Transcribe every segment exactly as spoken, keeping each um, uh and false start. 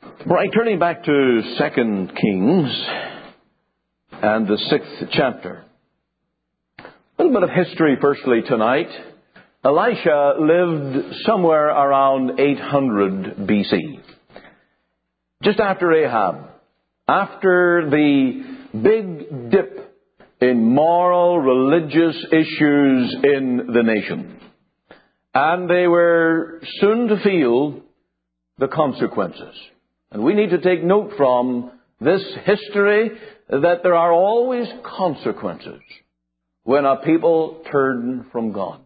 Right, turning back to Second Kings and the sixth chapter. A little bit of history firstly tonight. Elisha lived somewhere around eight hundred B C. Just after Ahab. After the big dip in moral, religious issues in the nation. And they were soon to feel the consequences. And we need to take note from this history that there are always consequences when a people turn from God.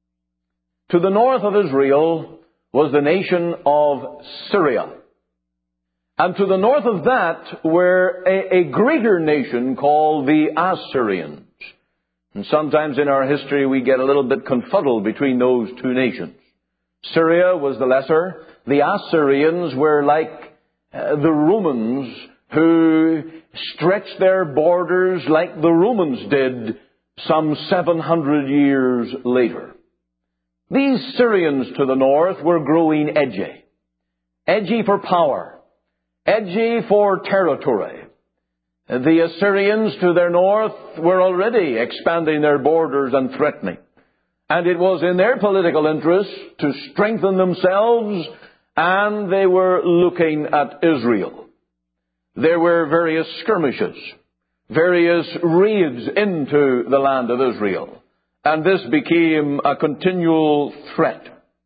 To the north of Israel was the nation of Syria. And to the north of that were a, a greater nation called the Assyrians. And sometimes in our history we get a little bit confuddled between those two nations. Syria was the lesser. The Assyrians were like uh, the Romans who stretched their borders like the Romans did some seven hundred years later. These Syrians to the north were growing edgy. Edgy for power. Edgy for territory. The Assyrians to their north were already expanding their borders and threatening. And it was in their political interest to strengthen themselves, and they were looking at Israel. There were various skirmishes, various raids into the land of Israel. And this became a continual threat.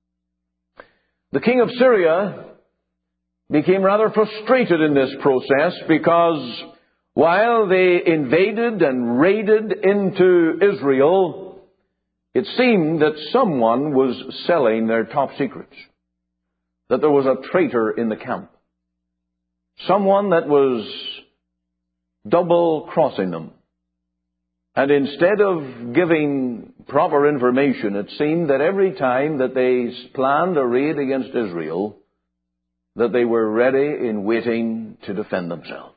The king of Syria became rather frustrated in this process because while they invaded and raided into Israel, it seemed that someone was selling their top secrets. That there was a traitor in the camp. Someone that was double-crossing them. And instead of giving proper information, it seemed that every time that they planned a raid against Israel, that they were ready in waiting to defend themselves.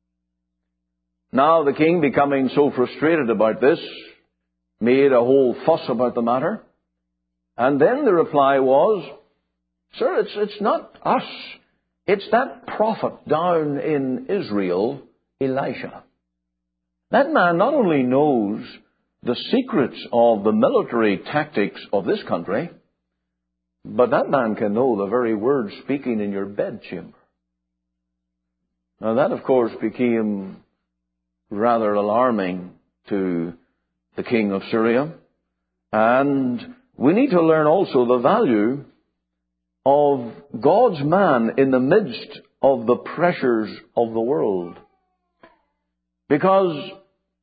Now the king, becoming so frustrated about this, made a whole fuss about the matter. And then the reply was, Sir, it's, it's not us. It's that prophet down in Israel, Elisha. That man not only knows the secrets of the military tactics of this country, but that man can know the very words speaking in your bedchamber. Now that, of course, became rather alarming to the king of Syria. And we need to learn also the value of God's man in the midst of the pressures of the world. Because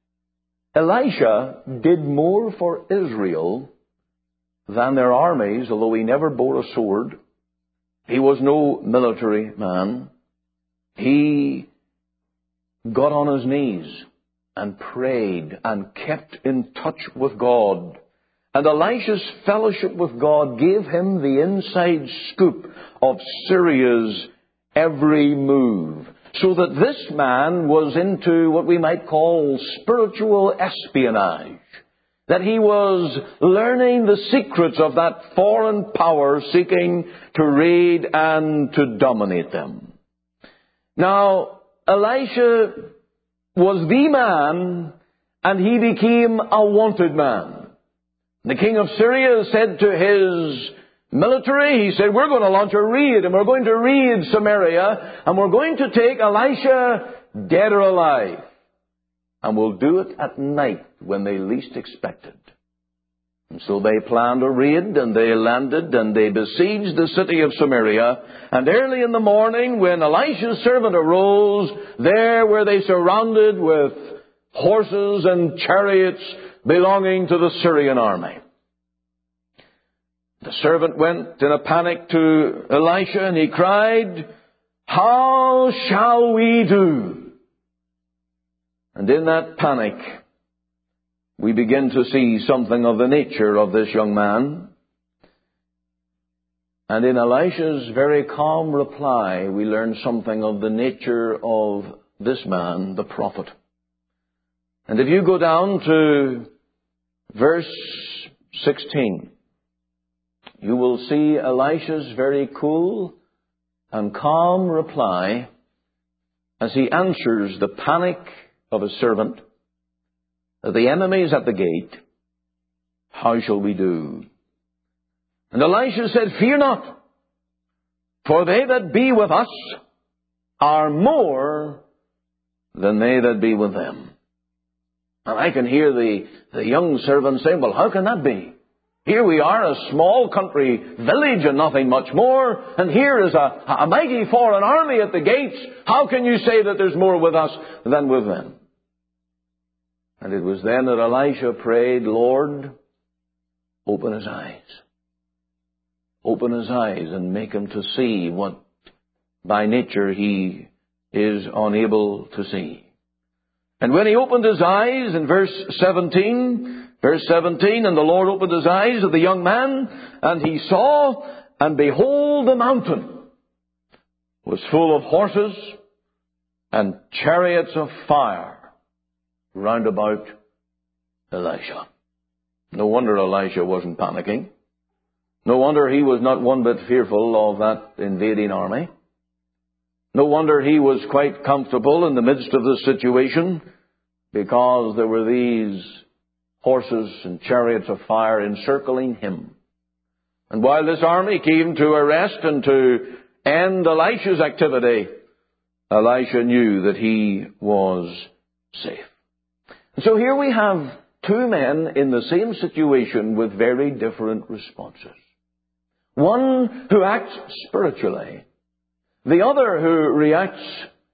Elisha did more for Israel than their armies, although he never bore a sword. He was no military man. He got on his knees and prayed and kept in touch with God. And Elisha's fellowship with God gave him the inside scoop of Syria's every move. So that this man was into what we might call spiritual espionage. That he was learning the secrets of that foreign power seeking to raid and to dominate them. Now, Elisha was the man, and he became a wanted man. The king of Syria said to his military, he said, we're going to launch a raid, and we're going to raid Samaria, and we're going to take Elisha dead or alive. And we'll do it at night when they least expect it. And so they planned a raid, and they landed, and they besieged the city of Samaria. And early in the morning, when Elisha's servant arose, there were they surrounded with horses and chariots belonging to the Syrian army. The servant went in a panic to Elisha, and he cried, how shall we do? And in that panic, we begin to see something of the nature of this young man. And in Elisha's very calm reply, we learn something of the nature of this man, the prophet. And if you go down to verse sixteen, you will see Elisha's very cool and calm reply as he answers the panic of his servant, that the enemy is at the gate. How shall we do? And Elisha said, Fear not, for they that be with us are more than they that be with them. And I can hear the, the young servant saying, well, how can that be? Here we are, a small country village and nothing much more, and here is a, a mighty foreign army at the gates. How can you say that there's more with us than with them? And it was then that Elisha prayed, Lord, open his eyes. Open his eyes and make him to see what by nature he is unable to see. And when he opened his eyes in verse seventeen, verse seventeen, and the Lord opened his eyes of the young man, and he saw, and behold, the mountain was full of horses and chariots of fire round about Elisha. No wonder Elisha wasn't panicking. No wonder he was not one bit fearful of that invading army. No wonder he was quite comfortable in the midst of this situation, because there were these horses and chariots of fire encircling him. And while this army came to arrest and to end Elisha's activity, Elisha knew that he was safe. And so here we have two men in the same situation with very different responses. One who acts spiritually, the other who reacts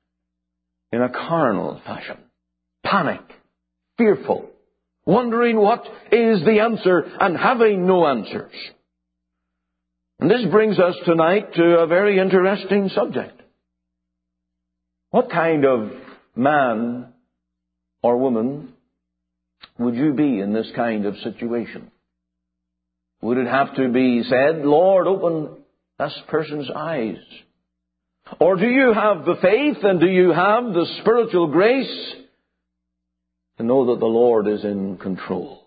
in a carnal fashion. Panic, fearful, wondering what is the answer and having no answers. And this brings us tonight to a very interesting subject. What kind of man or woman would you be in this kind of situation? Would it have to be said, Lord, open this person's eyes? Or do you have the faith and do you have the spiritual grace to know that the Lord is in control?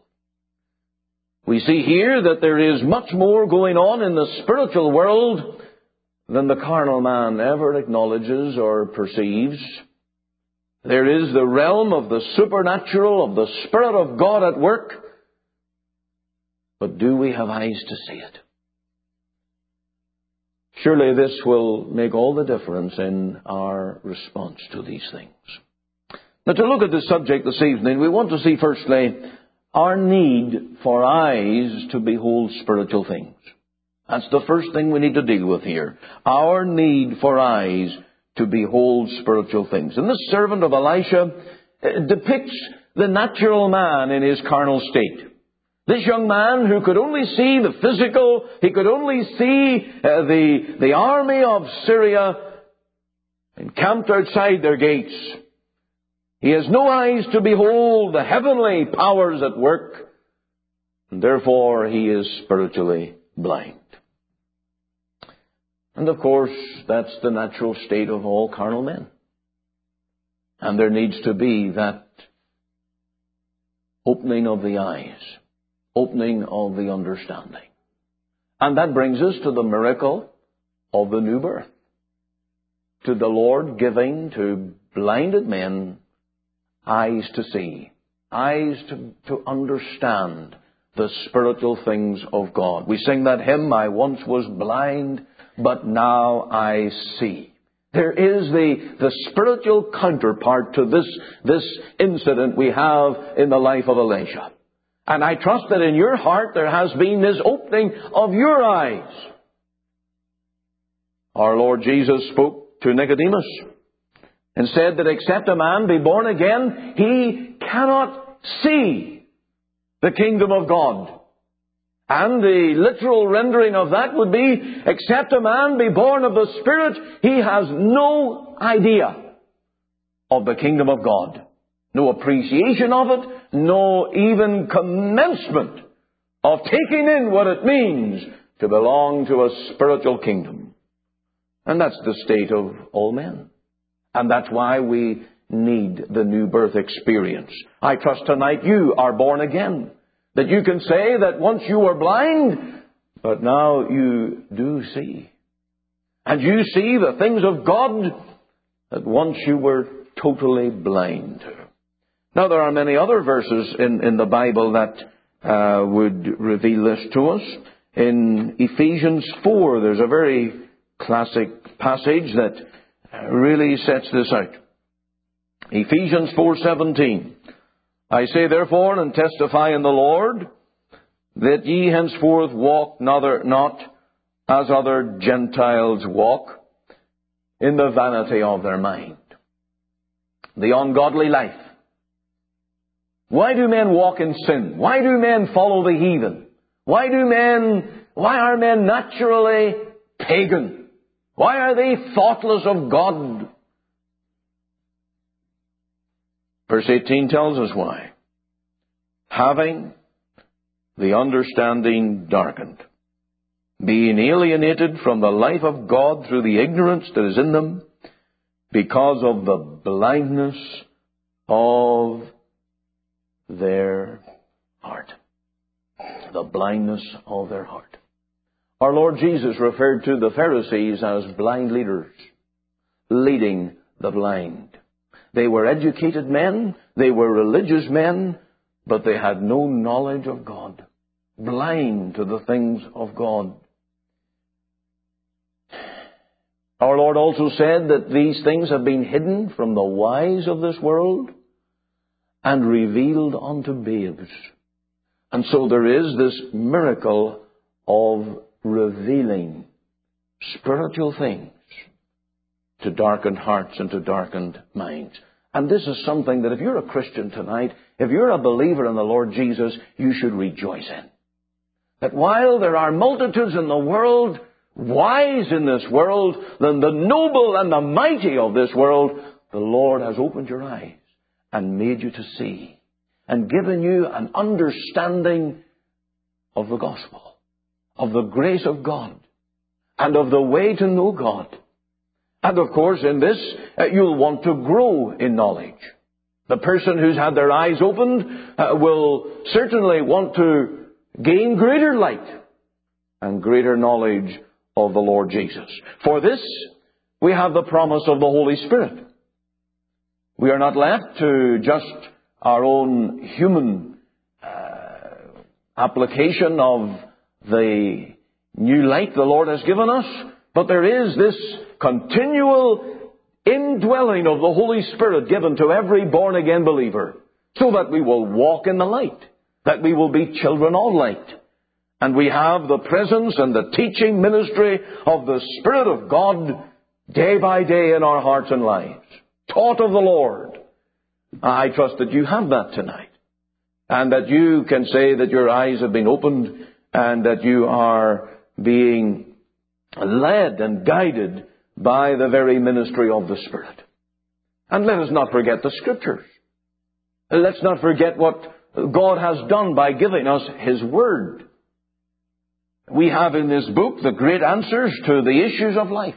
We see here that there is much more going on in the spiritual world than the carnal man ever acknowledges or perceives. There is the realm of the supernatural, of the Spirit of God at work. But do we have eyes to see it? Surely this will make all the difference in our response to these things. Now, to look at this subject this evening, we want to see firstly our need for eyes to behold spiritual things. That's the first thing we need to deal with here. Our need for eyes to behold spiritual things. And this servant of Elisha depicts the natural man in his carnal state. This young man who could only see the physical, he could only see uh, the, the army of Syria encamped outside their gates. He has no eyes to behold the heavenly powers at work, and therefore he is spiritually blind. And of course, that's the natural state of all carnal men. And there needs to be that opening of the eyes, opening of the understanding. And that brings us to the miracle of the new birth. To the Lord giving to blinded men eyes to see, eyes to, to understand the spiritual things of God. We sing that hymn, I once was blind, but now I see. There is the, the spiritual counterpart to this, this incident we have in the life of Elisha. And I trust that in your heart there has been this opening of your eyes. Our Lord Jesus spoke to Nicodemus and said that except a man be born again, he cannot see the kingdom of God. And the literal rendering of that would be, except a man be born of the Spirit, he has no idea of the kingdom of God. No appreciation of it, no even commencement of taking in what it means to belong to a spiritual kingdom. And that's the state of all men. And that's why we need the new birth experience. I trust tonight you are born again. That you can say that once you were blind, but now you do see. And you see the things of God that once you were totally blind to. Now, there are many other verses in, in the Bible that uh, would reveal this to us. In Ephesians four, there's a very classic passage that really sets this out. Ephesians four seventeen. I say therefore, and testify in the Lord, that ye henceforth walk not, not as other Gentiles walk, in the vanity of their mind. The ungodly life. Why do men walk in sin? Why do men follow the heathen? Why do men, why are men naturally pagan? Why are they thoughtless of God? Verse eighteen tells us why. Having the understanding darkened, being alienated from the life of God through the ignorance that is in them, because of the blindness of their heart. The blindness of their heart. Our Lord Jesus referred to the Pharisees as blind leaders, leading the blind. They were educated men, they were religious men, but they had no knowledge of God. Blind to the things of God. Our Lord also said that these things have been hidden from the wise of this world and revealed unto babes. And so there is this miracle of revealing spiritual things to darkened hearts and to darkened minds. And this is something that if you're a Christian tonight, if you're a believer in the Lord Jesus, you should rejoice in. That while there are multitudes in the world, wise in this world, than the noble and the mighty of this world, the Lord has opened your eyes and made you to see and given you an understanding of the gospel, of the grace of God, and of the way to know God. And of course, in this, uh, you'll want to grow in knowledge. The person who's had their eyes opened uh, will certainly want to gain greater light and greater knowledge of the Lord Jesus. For this, we have the promise of the Holy Spirit. We are not left to just our own human uh, application of the new light the Lord has given us, but there is this continual indwelling of the Holy Spirit given to every born-again believer, so that we will walk in the light, that we will be children of light. And we have the presence and the teaching ministry of the Spirit of God day by day in our hearts and lives, taught of the Lord. I trust that you have that tonight, and that you can say that your eyes have been opened and that you are being led and guided by the very ministry of the Spirit. And let us not forget the Scriptures. Let's not forget what God has done by giving us His Word. We have in this book the great answers to the issues of life.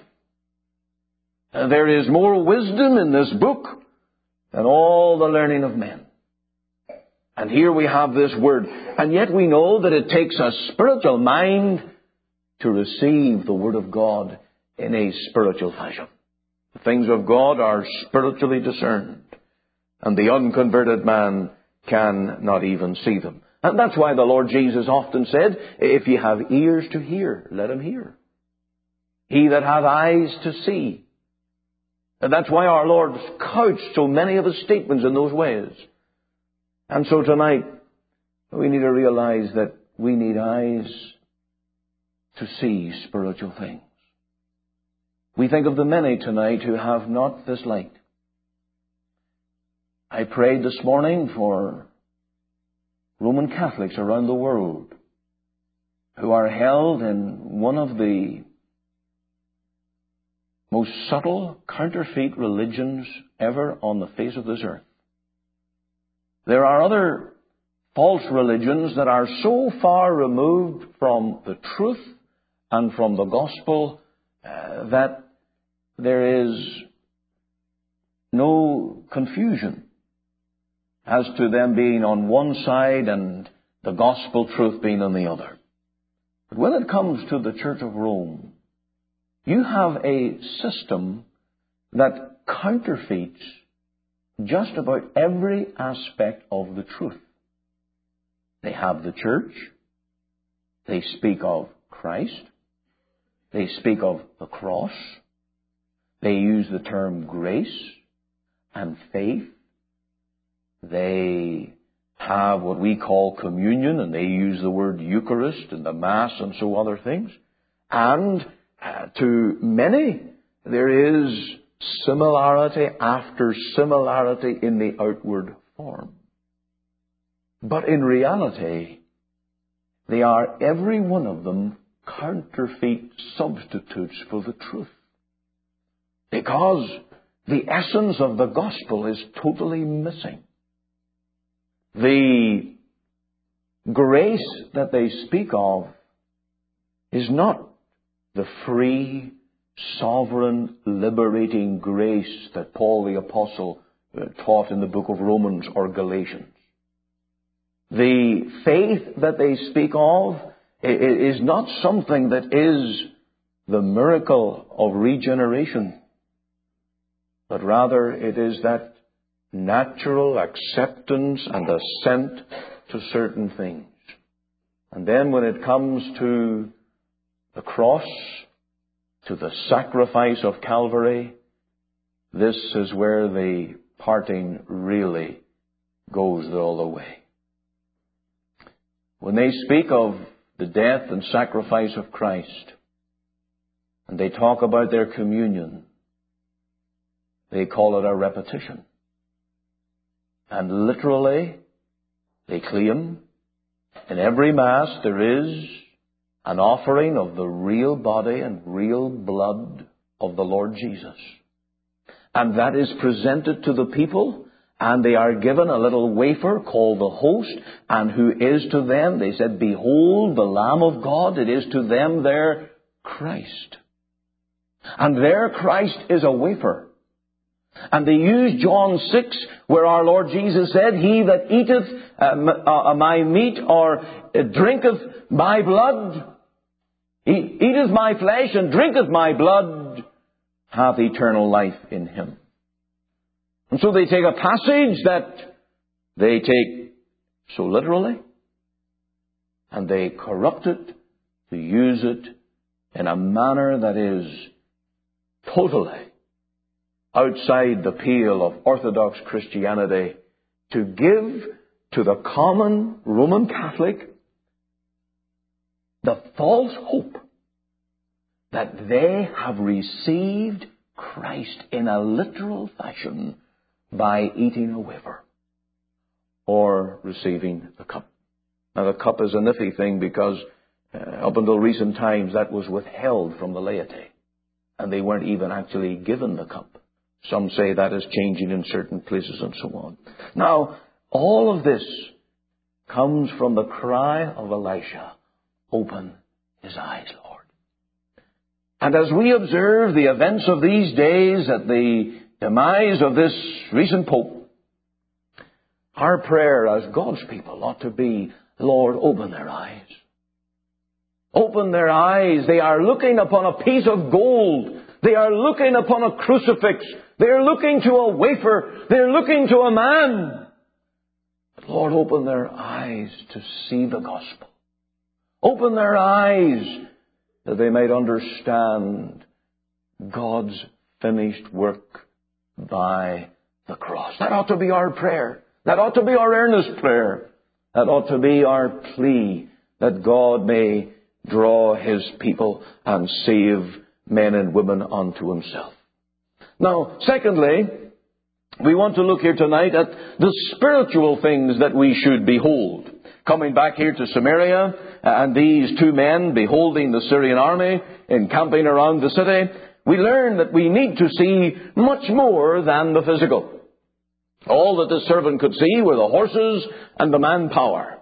There is more wisdom in this book than all the learning of men. And here we have this Word. And yet we know that it takes a spiritual mind to receive the Word of God in a spiritual fashion. The things of God are spiritually discerned, and the unconverted man can not even see them. And that's why the Lord Jesus often said, if you have ears to hear, let him hear. He that hath eyes to see. And that's why our Lord couched so many of his statements in those ways. And so tonight, we need to realize that we need eyes to see spiritual things. We think of the many tonight who have not this light. I prayed this morning for Roman Catholics around the world who are held in one of the most subtle counterfeit religions ever on the face of this earth. There are other false religions that are so far removed from the truth and from the gospel uh, that there is no confusion as to them being on one side and the gospel truth being on the other. But when it comes to the Church of Rome, you have a system that counterfeits just about every aspect of the truth. They have the church. They speak of Christ. They speak of the cross. They use the term grace and faith. They have what we call communion, and they use the word Eucharist and the Mass and so other things. And uh, to many, there is similarity after similarity in the outward form. But in reality, they are, every one of them, counterfeit substitutes for the truth. Because the essence of the gospel is totally missing. The grace that they speak of is not the free, sovereign, liberating grace that Paul the Apostle taught in the book of Romans or Galatians. The faith that they speak of is not something that is the miracle of regeneration, but rather it is that natural acceptance and assent to certain things. And then when it comes to the cross, to the sacrifice of Calvary, this is where the parting really goes all the way. When they speak of the death and sacrifice of Christ, and they talk about their communion, they call it a repetition. And literally, they claim, in every Mass there is an offering of the real body and real blood of the Lord Jesus. And that is presented to the people, and they are given a little wafer called the host, and who is to them, they said, behold the Lamb of God, it is to them their Christ. And their Christ is a wafer. And they use John six, where our Lord Jesus said, he that eateth uh, uh, my meat or uh, drinketh my blood, he eateth my flesh and drinketh my blood, hath eternal life in him. And so they take a passage that they take so literally, and they corrupt it to use it in a manner that is totally outside the pale of Orthodox Christianity, to give to the common Roman Catholic the false hope that they have received Christ in a literal fashion by eating a wafer or receiving the cup. Now, the cup is a nifty thing because uh, up until recent times that was withheld from the laity, and they weren't even actually given the cup. Some say that is changing in certain places and so on. Now, all of this comes from the cry of Elisha, open his eyes, Lord. And as we observe the events of these days at the demise of this recent Pope, our prayer as God's people ought to be, Lord, open their eyes. Open their eyes. They are looking upon a piece of gold. They are looking upon a crucifix. They are looking to a wafer. They are looking to a man. But Lord, open their eyes to see the gospel. Open their eyes that they might understand God's finished work by the cross. That ought to be our prayer. That ought to be our earnest prayer. That ought to be our plea that God may draw His people and save men and women unto Himself. Now, secondly, we want to look here tonight at the spiritual things that we should behold. Coming back here to Samaria, and these two men beholding the Syrian army encamping around the city, we learn that we need to see much more than the physical. All that the servant could see were the horses and the manpower.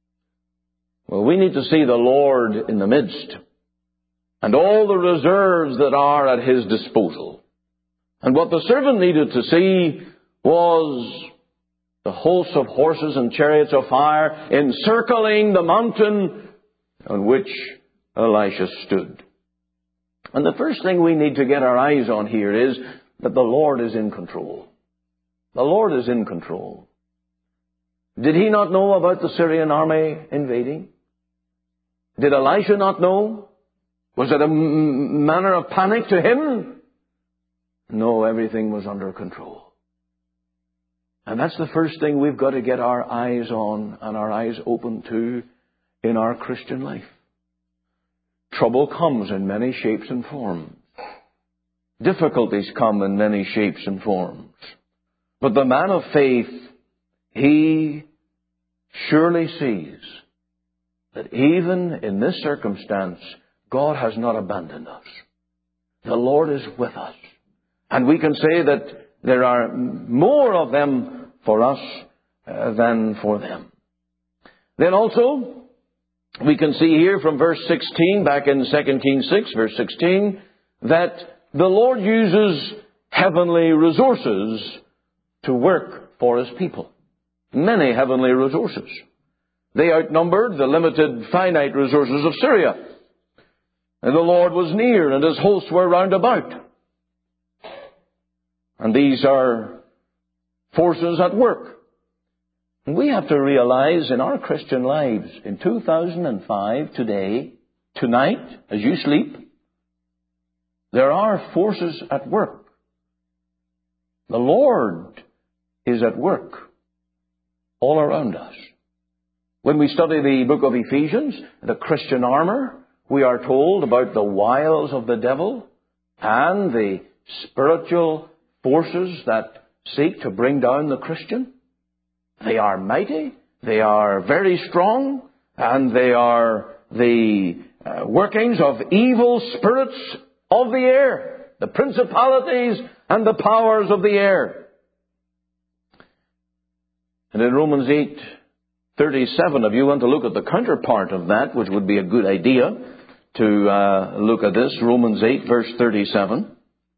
Well, we need to see the Lord in the midst, and all the reserves that are at His disposal. And what the servant needed to see was the hosts of horses and chariots of fire encircling the mountain on which Elisha stood. And the first thing we need to get our eyes on here is that the Lord is in control. The Lord is in control. Did he not know about the Syrian army invading? Did Elisha not know? Was it a m- manner of panic to him? No, everything was under control. And that's the first thing we've got to get our eyes on and our eyes open to in our Christian life. Trouble comes in many shapes and forms. Difficulties come in many shapes and forms. But the man of faith, he surely sees that even in this circumstance, God has not abandoned us. The Lord is with us. And we can say that there are more of them for us uh, than for them. Then also, we can see here from verse sixteen, back in Second Kings six, verse sixteen, that the Lord uses heavenly resources to work for His people. Many heavenly resources. They outnumbered the limited, finite resources of Syria. And the Lord was near, and His hosts were round about. And these are forces at work. And we have to realize in our Christian lives, in two thousand five, today, tonight, as you sleep, there are forces at work. The Lord is at work all around us. When we study the book of Ephesians, the Christian armor, we are told about the wiles of the devil and the spiritual forces that seek to bring down the Christian. They are mighty, they are very strong, and they are the uh, workings of evil spirits of the air, the principalities and the powers of the air. And in Romans eight thirty-seven, if you want to look at the counterpart of that, which would be a good idea to uh, look at this, Romans eight, verse thirty-seven.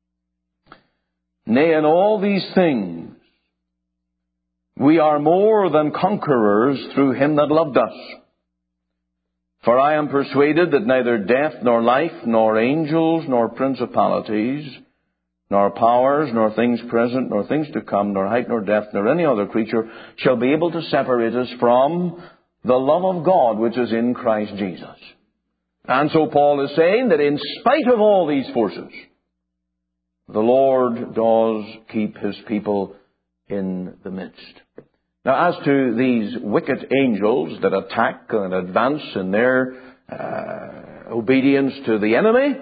Nay, in all these things, we are more than conquerors through Him that loved us. For I am persuaded that neither death, nor life, nor angels, nor principalities, nor powers, nor things present, nor things to come, nor height, nor depth, nor any other creature shall be able to separate us from the love of God which is in Christ Jesus. And so Paul is saying that in spite of all these forces, the Lord does keep His people in the midst. Now, as to these wicked angels that attack and advance in their uh, obedience to the enemy,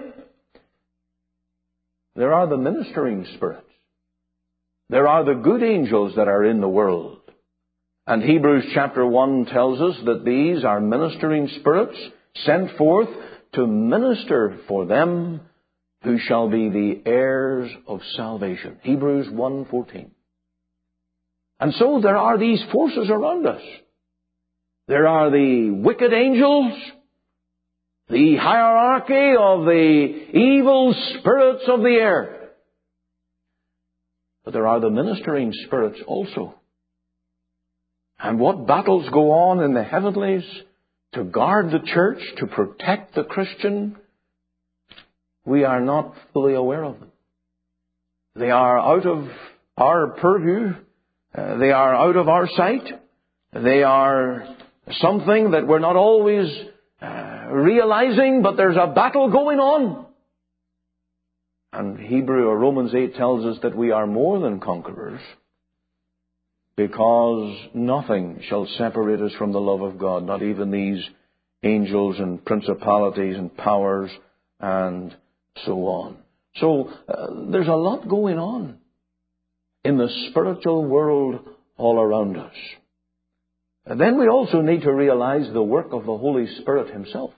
there are the ministering spirits. There are the good angels that are in the world. And Hebrews chapter one tells us that these are ministering spirits sent forth to minister for them who shall be the heirs of salvation. Hebrews one fourteen. And so there are these forces around us. There are the wicked angels, the hierarchy of the evil spirits of the air. But there are the ministering spirits also. And what battles go on in the heavenlies to guard the church, to protect the Christian, we are not fully aware of them. They are out of our purview. Uh, they are out of our sight. They are something that we're not always uh, realizing, but there's a battle going on. And Hebrew or Romans eight tells us that we are more than conquerors, because nothing shall separate us from the love of God, not even these angels and principalities and powers and so on. So uh, there's a lot going on in the spiritual world all around us. And then we also need to realize the work of the Holy Spirit Himself.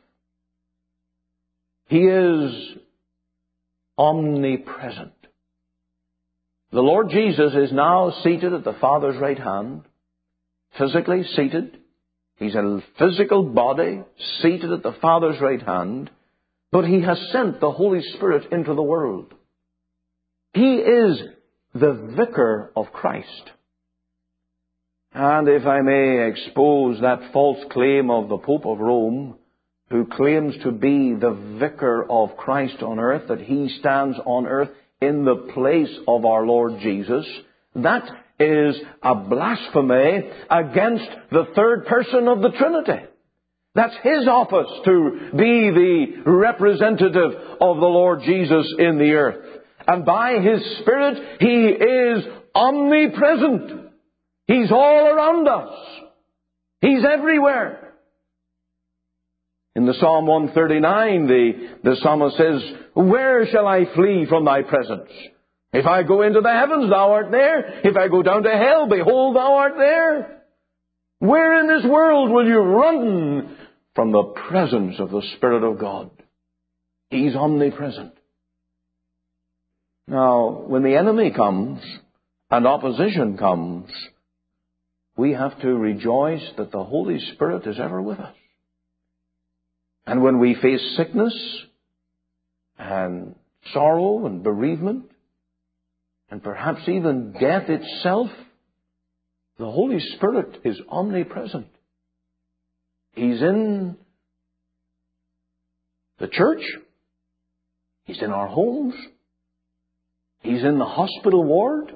He is omnipresent. The Lord Jesus is now seated at the Father's right hand, physically seated. He's a physical body seated at the Father's right hand, but He has sent the Holy Spirit into the world. He is the Vicar of Christ. And if I may expose that false claim of the Pope of Rome, who claims to be the vicar of Christ on earth, that he stands on earth in the place of our Lord Jesus, that is a blasphemy against the third person of the Trinity. That's his office, to be the representative of the Lord Jesus in the earth. And by his Spirit, he is omnipresent. He's all around us. He's everywhere. In the Psalm one thirty-nine, the, the psalmist says, "Where shall I flee from thy presence? If I go into the heavens, thou art there. If I go down to hell, behold, thou art there." Where in this world will you run from the presence of the Spirit of God? He's omnipresent. Now, when the enemy comes and opposition comes, we have to rejoice that the Holy Spirit is ever with us. And when we face sickness and sorrow and bereavement, and perhaps even death itself, the Holy Spirit is omnipresent. He's in the church. He's in our homes. He's in the hospital ward.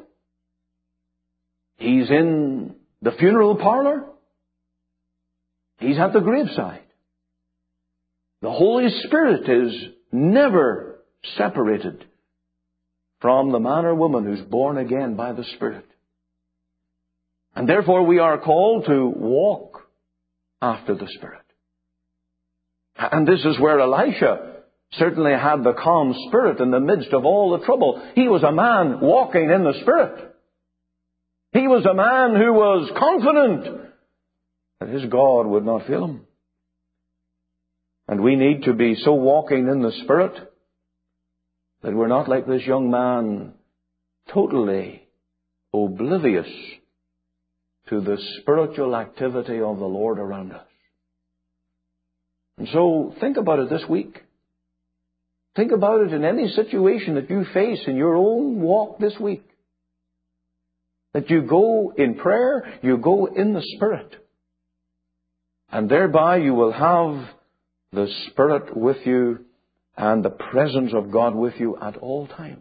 He's in the funeral parlor. He's at the graveside. The Holy Spirit is never separated from the man or woman who's born again by the Spirit. And therefore we are called to walk after the Spirit. And this is where Elisha certainly had the calm spirit in the midst of all the trouble. He was a man walking in the Spirit. He was a man who was confident that his God would not fail him. And we need to be so walking in the Spirit that we're not like this young man, totally oblivious to the spiritual activity of the Lord around us. And so think about it this week. Think about it in any situation that you face in your own walk this week. That you go in prayer, you go in the Spirit. And thereby you will have the Spirit with you and the presence of God with you at all times.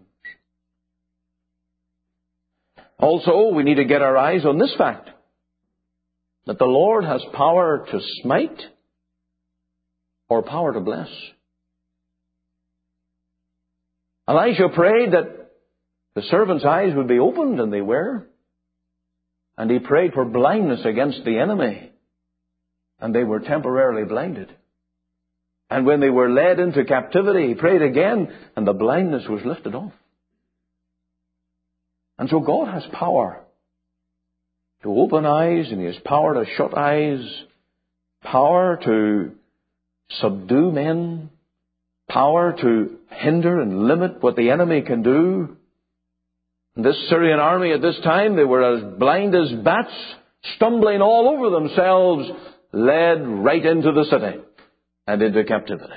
Also, we need to get our eyes on this fact, that the Lord has power to smite or power to bless. Elisha prayed that the servant's eyes would be opened, and they were. And he prayed for blindness against the enemy, and they were temporarily blinded. And when they were led into captivity, he prayed again, and the blindness was lifted off. And so God has power to open eyes, and He has power to shut eyes, power to subdue men, power to hinder and limit what the enemy can do. And this Syrian army at this time, they were as blind as bats, stumbling all over themselves, led right into the city and into captivity.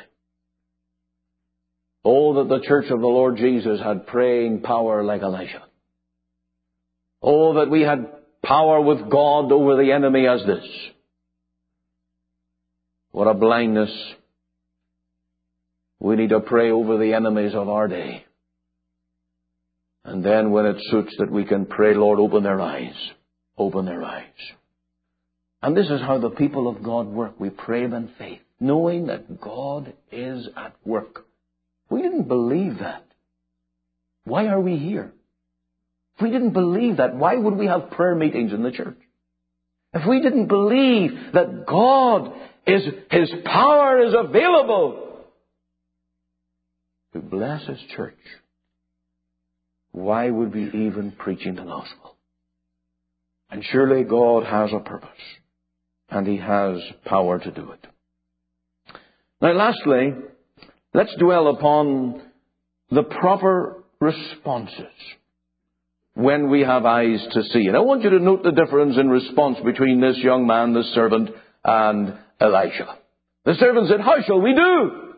Oh, that the church of the Lord Jesus had praying power like Elisha. Oh, that we had power with God over the enemy as this. What a blindness. We need to pray over the enemies of our day. And then when it suits that we can pray, Lord, open their eyes. Open their eyes. And this is how the people of God work. We pray them in faith, knowing that God is at work. We didn't believe that. Why are we here? If we didn't believe that, why would we have prayer meetings in the church? If we didn't believe that God is, His power is available to bless His church, why would we even preaching the gospel? And surely God has a purpose, and He has power to do it. Now lastly, let's dwell upon the proper responses when we have eyes to see. And I want you to note the difference in response between this young man, this servant, and Elisha. The servant said, "How shall we do?"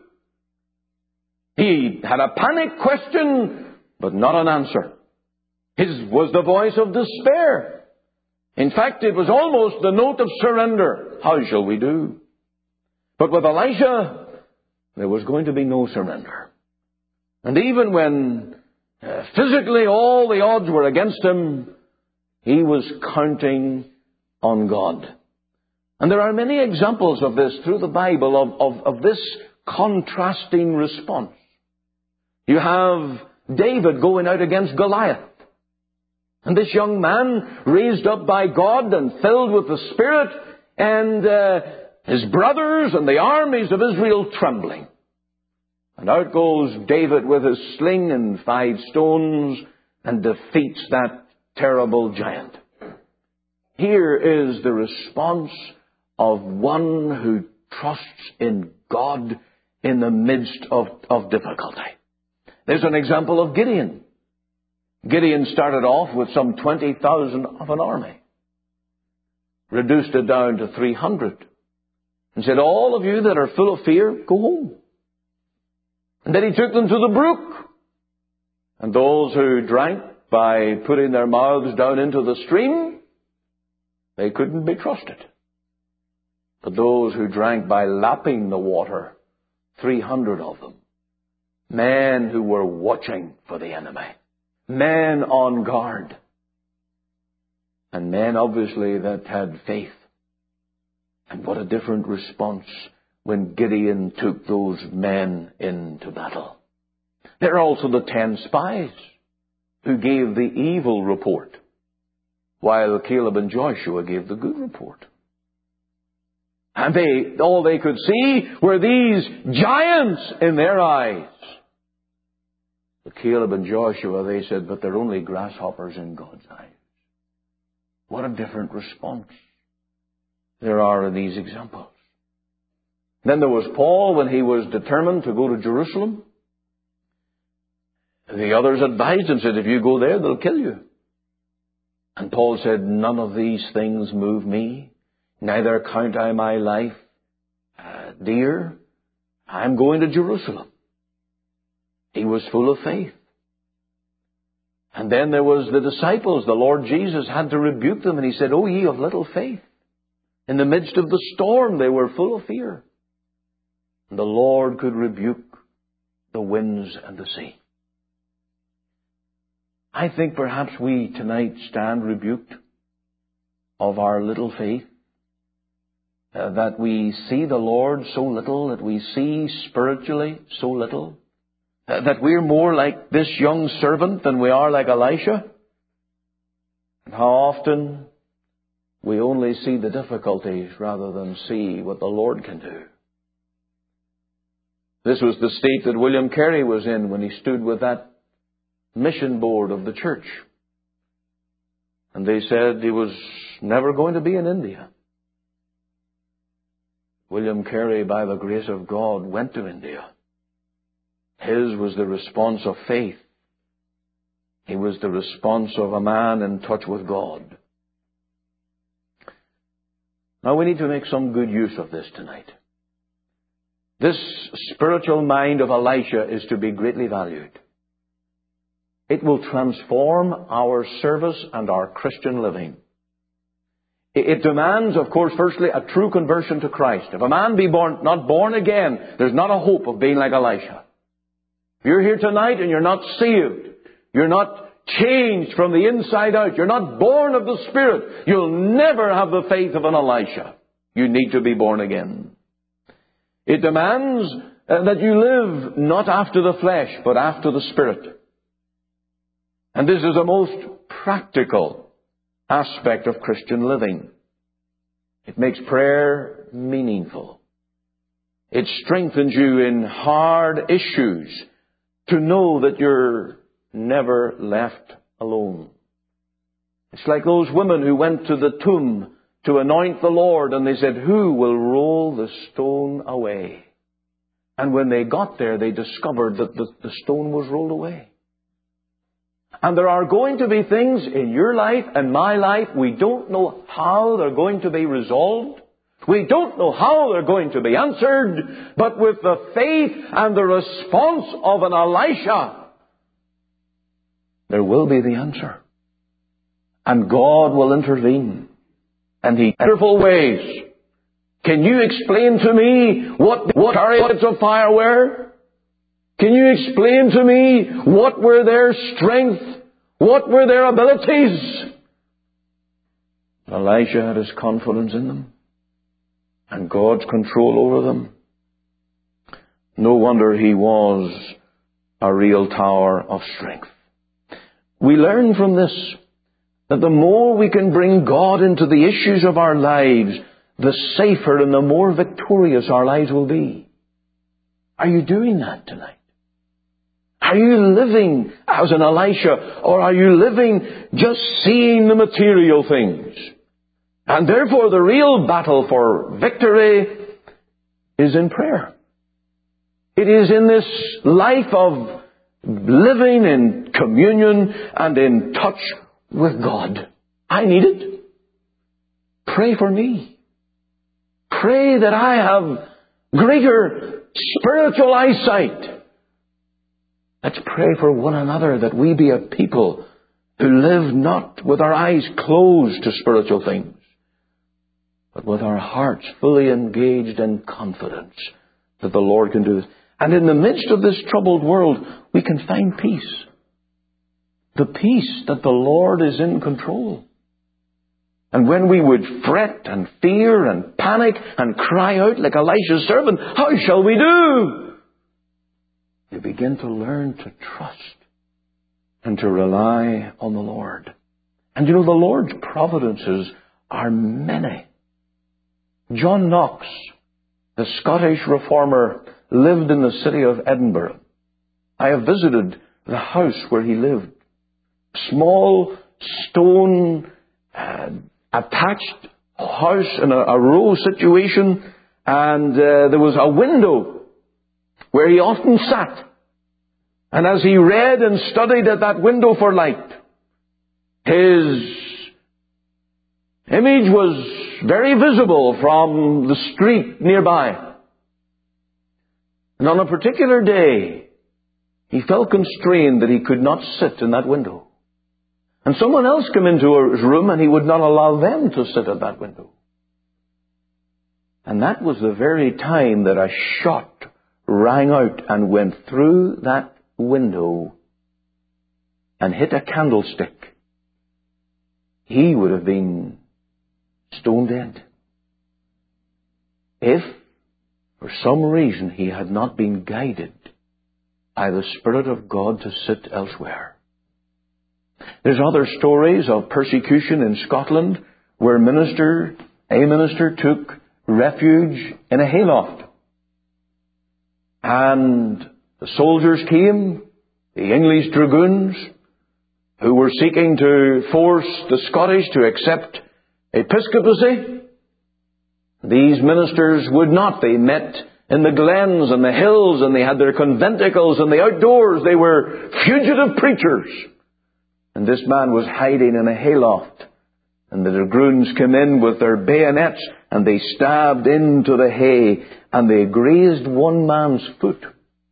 He had a panic question, but not an answer. His was the voice of despair. In fact, it was almost the note of surrender. How shall we do? But with Elisha, there was going to be no surrender. And even when uh, physically all the odds were against him, he was counting on God. And there are many examples of this through the Bible, of, of, of this contrasting response. You have David going out against Goliath. And this young man, raised up by God and filled with the Spirit, and uh, his brothers and the armies of Israel trembling. And out goes David with his sling and five stones and defeats that terrible giant. Here is the response of one who trusts in God in the midst of, of difficulty. There's an example of Gideon. Gideon started off with some twenty thousand of an army. Reduced it down to three hundred. And said, all of you that are full of fear, go home. And then he took them to the brook. And those who drank by putting their mouths down into the stream, they couldn't be trusted. But those who drank by lapping the water, three hundred of them, men who were watching for the enemy, men on guard, and men obviously that had faith. And what a different response when Gideon took those men into battle. There are also the ten spies who gave the evil report, while Caleb and Joshua gave the good report. And they, all they could see were these giants in their eyes. But Caleb and Joshua, they said, but they're only grasshoppers in God's eyes. What a different response there are in these examples. Then there was Paul when he was determined to go to Jerusalem. The others advised him, said, if you go there, they'll kill you. And Paul said, none of these things move me. Neither count I my life uh, dear. I'm going to Jerusalem. He was full of faith. And then there was the disciples. The Lord Jesus had to rebuke them. And he said, O ye of little faith. In the midst of the storm, they were full of fear. And the Lord could rebuke the winds and the sea. I think perhaps we tonight stand rebuked of our little faith. Uh, that we see the Lord so little, that we see spiritually so little. Uh, that we're more like this young servant than we are like Elisha. And how often we only see the difficulties rather than see what the Lord can do. This was the state that William Carey was in when he stood with that mission board of the church. And they said he was never going to be in India. William Carey, by the grace of God, went to India. His was the response of faith. He was the response of a man in touch with God. Now we need to make some good use of this tonight. This spiritual mind of Elisha is to be greatly valued. It will transform our service and our Christian living. It demands, of course, firstly, a true conversion to Christ. If a man be born, not born again, there's not a hope of being like Elisha. If you're here tonight and you're not saved, you're not changed from the inside out, you're not born of the Spirit, you'll never have the faith of an Elisha. You need to be born again. It demands uh, that you live not after the flesh, but after the Spirit. And this is a most practical aspect of Christian living. It makes prayer meaningful. It strengthens you in hard issues to know that you're never left alone. It's like those women who went to the tomb to anoint the Lord, and they said, who will roll the stone away? And when they got there, they discovered that the, the stone was rolled away. And there are going to be things in your life and my life, we don't know how they're going to be resolved. We don't know how they're going to be answered. But with the faith and the response of an Elisha, there will be the answer. And God will intervene. And He, in wonderful ways, Can you explain to me what, what chariots of fire were? Can you explain to me what were their strength? What were their abilities? Elijah had his confidence in them and God's control over them. No wonder he was a real tower of strength. We learn from this that the more we can bring God into the issues of our lives, the safer and the more victorious our lives will be. Are you doing that tonight? Are you living as an Elisha, or are you living just seeing the material things? And therefore the real battle for victory is in prayer. It is in this life of living in communion and in touch with God. I need it. Pray for me. Pray that I have greater spiritual eyesight. Let's pray for one another that we be a people who live not with our eyes closed to spiritual things, but with our hearts fully engaged in confidence that the Lord can do this. And in the midst of this troubled world, we can find peace. The peace that the Lord is in control. And when we would fret and fear and panic and cry out like Elisha's servant, how shall we do? We begin to learn to trust and to rely on the Lord. And you know, the Lord's providences are many. John Knox, the Scottish reformer, lived in the city of Edinburgh. I have visited the house where he lived. Small stone uh, attached house in a, a row situation, and uh, there was a window where he often sat. And as he read and studied at that window for light, his image was very visible from the street nearby. And on a particular day, he felt constrained that he could not sit in that window. And someone else came into his room and he would not allow them to sit at that window. And that was the very time that a shot rang out and went through that window and hit a candlestick. He would have been stone dead if, for some reason, he had not been guided by the Spirit of God to sit elsewhere. There's other stories of persecution in Scotland where minister, a minister took refuge in a hayloft. And the soldiers came, the English dragoons, who were seeking to force the Scottish to accept episcopacy. These ministers would not. They met in the glens and the hills, and they had their conventicles and the outdoors. They were fugitive preachers. And this man was hiding in a hayloft. And the dragoons came in with their bayonets and they stabbed into the hay and they grazed one man's foot,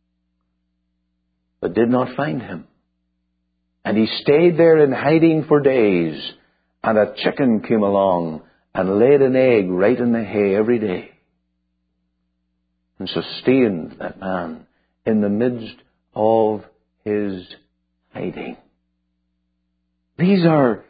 but did not find him. And he stayed there in hiding for days, and a chicken came along and laid an egg right in the hay every day and sustained that man in the midst of his hiding. These are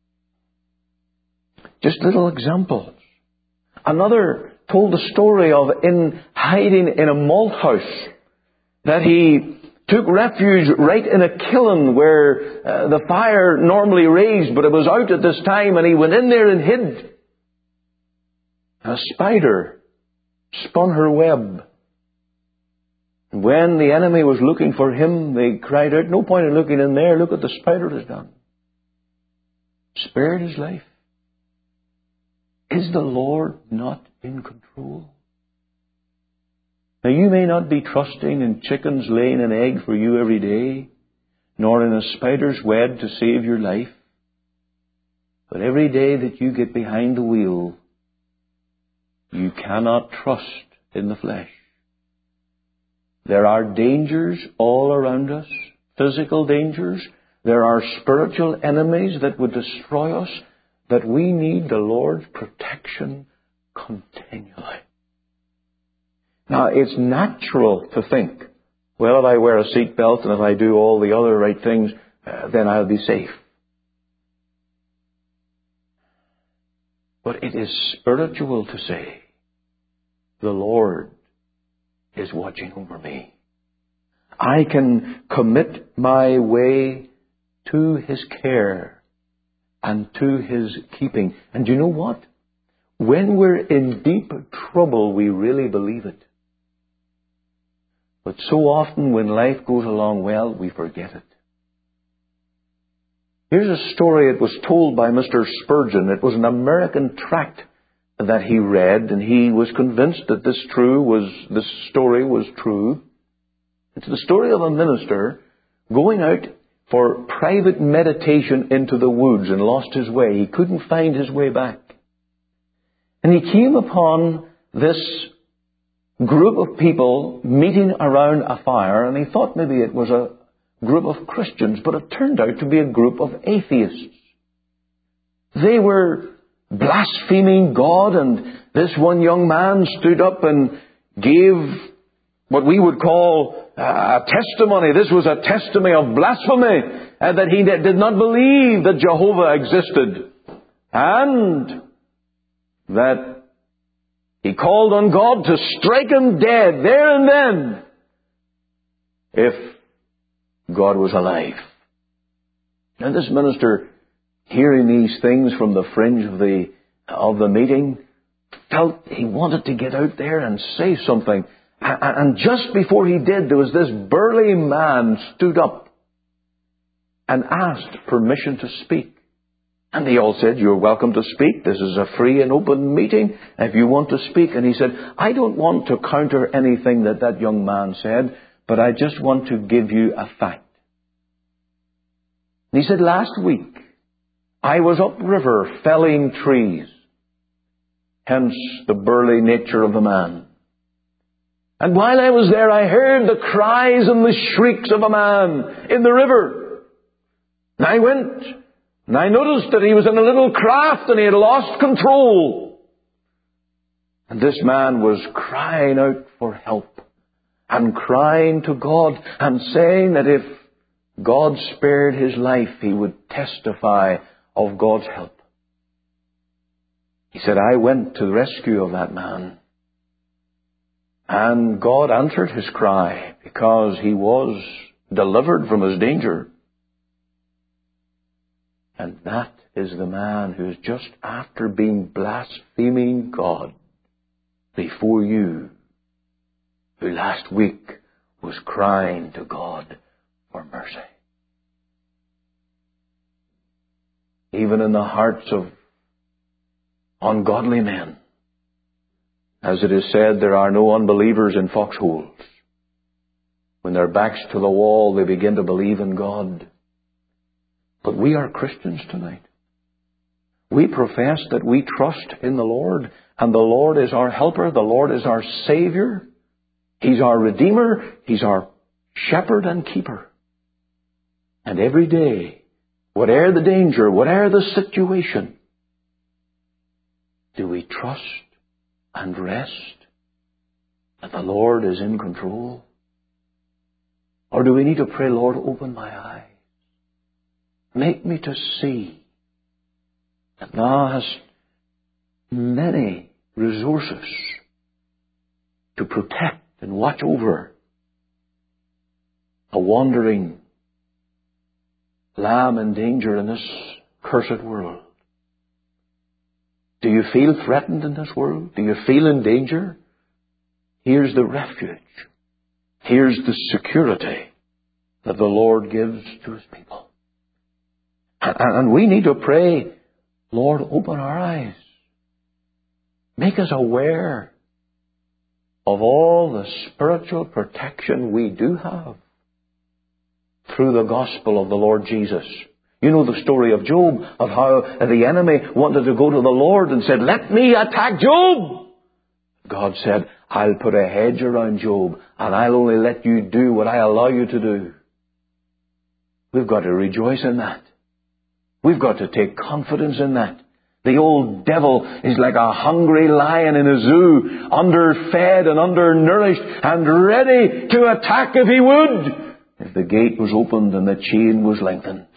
just little examples. Another told the story of in hiding in a malt house, that he took refuge right in a kiln where uh, the fire normally raised, but it was out at this time, and he went in there and hid. And a spider spun her web. And when the enemy was looking for him, they cried out, "No point in looking in there, look what the spider has done." Spared his life. Is the Lord not in control? Now, you may not be trusting in chickens laying an egg for you every day, nor in a spider's web to save your life. But every day that you get behind the wheel, you cannot trust in the flesh. There are dangers all around us, physical dangers. There are spiritual enemies that would destroy us, that we need the Lord's protection continually. Now, it's natural to think, well, if I wear a seatbelt and if I do all the other right things, uh, then I'll be safe. But it is spiritual to say, the Lord is watching over me. I can commit my way to His care and to His keeping. And you know what? When we're in deep trouble, we really believe it. But so often when life goes along well, we forget it. Here's a story. It was told by Mister Spurgeon. It was an American tract that he read, and he was convinced that this true was this story was true. It's the story of a minister going out for private meditation into the woods and lost his way. He couldn't find his way back. And he came upon this group of people meeting around a fire, and he thought maybe it was a group of Christians, but it turned out to be a group of atheists. They were blaspheming God, and this one young man stood up and gave what we would call a testimony. This was a testimony of blasphemy, and that he did not believe that Jehovah existed, and that he called on God to strike him dead there and then if God was alive. And this minister, hearing these things from the fringe of the of the meeting, felt he wanted to get out there and say something. And just before he did, there was this burly man stood up and asked permission to speak. And they all said, "You're welcome to speak. This is a free and open meeting if you want to speak." And he said, "I don't want to counter anything that that young man said, but I just want to give you a fact." And he said, "Last week, I was upriver felling trees," hence the burly nature of the man. "And while I was there, I heard the cries and the shrieks of a man in the river. And I went, and I noticed that he was in a little craft and he had lost control. And this man was crying out for help and crying to God and saying that if God spared his life, he would testify of God's help. He said, I went to the rescue of that man. And God answered his cry because he was delivered from his danger. And that is the man who is just after being blaspheming God before you, who last week was crying to God for mercy. Even in the hearts of ungodly men, as it is said, there are no unbelievers in foxholes. When their backs to the wall, they begin to believe in God. But we are Christians tonight. We profess that we trust in the Lord, and the Lord is our helper, the Lord is our Savior, He's our Redeemer, He's our Shepherd and Keeper. And every day, whatever the danger, whatever the situation, do we trust and rest that the Lord is in control? Or do we need to pray, Lord, open my eyes. Make me to see that Thou hast many resources to protect and watch over a wandering lamb in danger in this cursed world. Do you feel threatened in this world? Do you feel in danger? Here's the refuge. Here's the security that the Lord gives to His people. And we need to pray, Lord, open our eyes. Make us aware of all the spiritual protection we do have through the gospel of the Lord Jesus. You know the story of Job, of how the enemy wanted to go to the Lord and said, let me attack Job. God said, I'll put a hedge around Job and I'll only let you do what I allow you to do. We've got to rejoice in that. We've got to take confidence in that, The old devil is like a hungry lion in a zoo, underfed and undernourished, and ready to attack if he would, if the gate was opened and the chain was lengthened.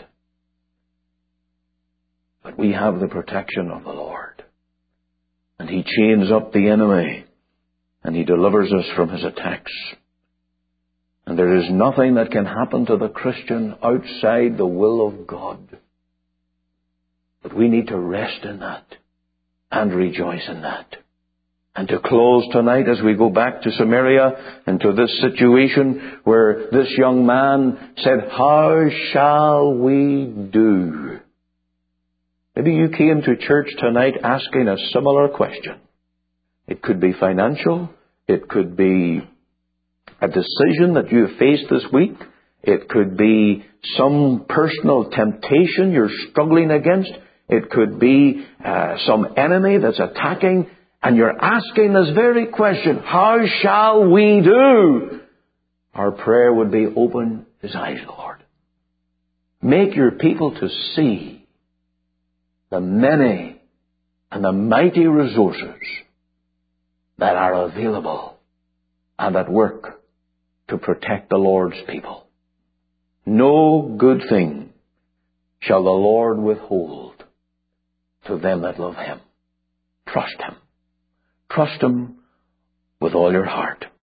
But we have the protection of the Lord. And He chains up the enemy, and He delivers us from his attacks. And there is nothing that can happen to the Christian outside the will of God. But we need to rest in that and rejoice in that. And to close tonight, as we go back to Samaria and to this situation where this young man said, "How shall we do?" Maybe you came to church tonight asking a similar question. It could be financial. It could be a decision that you have faced this week. It could be some personal temptation you're struggling against. It could be uh, some enemy that's attacking, and you're asking this very question, how shall we do? Our prayer would be, open His eyes, Lord. Make your people to see the many and the mighty resources that are available and that work to protect the Lord's people. No good thing shall the Lord withhold to them that love Him. Trust Him. Trust Him with all your heart.